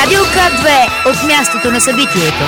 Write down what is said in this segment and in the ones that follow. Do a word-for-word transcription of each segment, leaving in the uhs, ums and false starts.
Радио К две от мястото на събитието.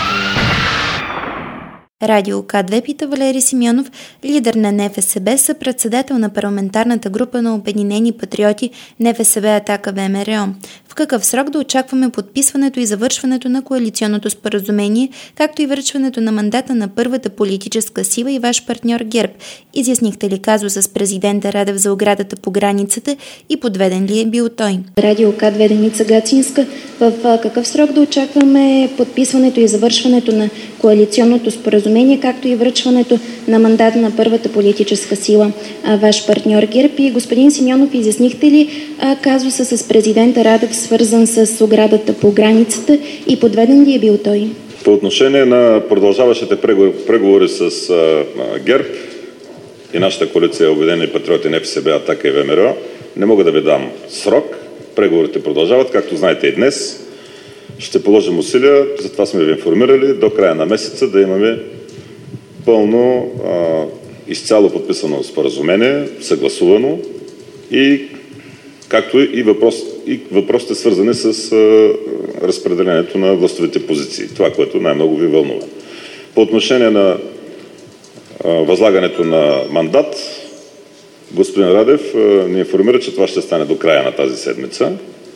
Радио К две пита Валери Симеонов, лидер на НФСБ, съпредседател на парламентарната група на Обединени патриоти НФСБ Атака ВМРО. В какъв срок да очакваме подписването и завършването на коалиционното споразумение, както и връчването на мандата на първата политическа сила и ваш партньор ГЕРБ? Изяснихте ли казуса с президента Радев за оградата по границата и подведен ли е бил той? Радио К две, Деница Гацинска. В какъв срок да очакваме подписването и завършването на коалиционното споразумение, както и връчването на мандат на първата политическа сила, ваш партньор ГЕРБ? И господин Симеонов, изяснихте ли казуса с президента Радев, свързан с оградата по границата, и подведен ли е бил той? По отношение на продължаващите преговори, преговори с а, ГЕРБ и нашата коалиция Обединени патриоти НФСБ Атака и ВМРО, не мога да ви дам срок. Преговорите продължават, както знаете и днес. Ще положим усилия, затова сме ви информирали, до края на месеца да имаме пълно, а, изцяло подписано споразумение, съгласувано, и както и, въпрос, и въпросите свързани с а, разпределението на властовите позиции. Това, което най-много ви вълнува. По отношение на а, възлагането на мандат, господин Радев а, ни информира, че това ще стане до края на тази седмица.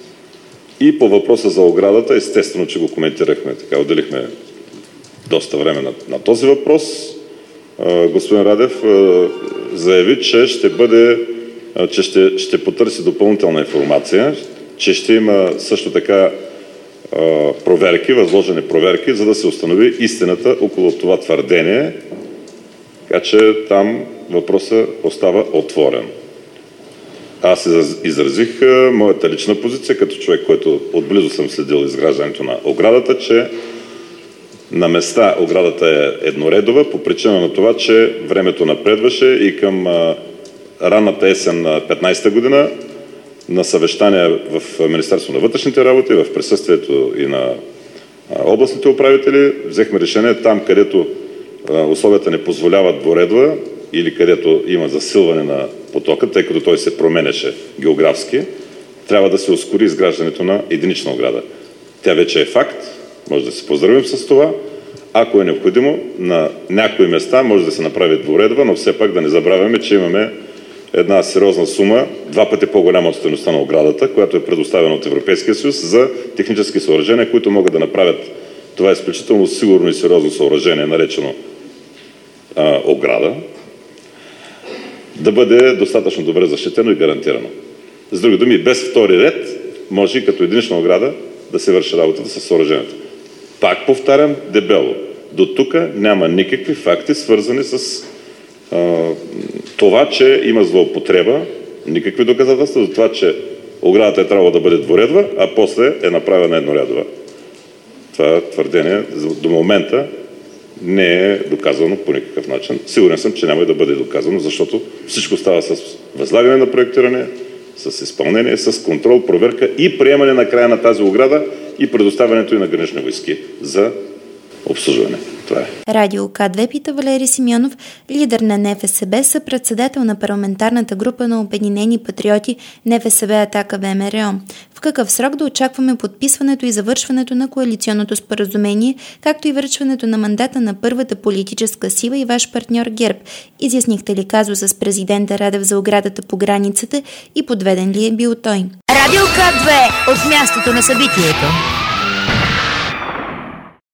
И по въпроса за оградата, естествено, че го коментирахме, така отделихме доста време на, на този въпрос. А, господин Радев а, заяви, че ще бъде, а, че ще, ще потърси допълнителна информация, че ще има също така а, проверки, възложени проверки, за да се установи истината около това твърдение. Така че там въпросът остава отворен. Аз изразих а, моята лична позиция като човек, който отблизо съм следил изграждането на оградата, че на места оградата е едноредова по причина на това, че времето напредваше и към а, ранната есен на петнайсета година на съвещания в Министерството на вътрешните работи, в присъствието и на а, областните управители, взехме решение там, където а, условията не позволяват двуредова или където има засилване на потока, тъй като той се променяше географски, трябва да се ускори изграждането на единична ограда. Тя вече е факт, може да се поздравим с това. Ако е необходимо, на някои места може да се направи двуредова, но все пак да не забравяме, че имаме една сериозна сума, два пъти по-голяма от стойността на оградата, която е предоставена от Европейския съюз за технически съоръжения, които могат да направят това изключително сигурно и сериозно съоръжение, наречено а, ограда, да бъде достатъчно добре защитено и гарантирано. С други думи, без втори ред може и като единична ограда да се върши работата с съоръжението. Пак повтарям дебело, до тук няма никакви факти, свързани с а, това, че има злоупотреба, никакви доказателства за това, че оградата е трябвало да бъде двуредова, а после е направена еднорядова. Това твърдение до момента не е доказано по никакъв начин. Сигурен съм, че няма и да бъде доказано, защото всичко става с възлагане на проектиране, с изпълнение, с контрол, проверка и приемане на края на тази ограда и предоставянето и на гранични войски за обслужване. Това е. Радио К две пита Валери Симеонов, лидер на НФСБ, съпредседател на парламентарната група на Обединени патриоти НФСБ Атака ВМРО. В какъв срок да очакваме подписването и завършването на коалиционното споразумение, както и връчването на мандата на първата политическа сила и ваш партньор ГЕРБ? Изяснихте ли казуса с президента Радев за оградата по границата и подведен ли е бил той? Радио К две от мястото на събитието.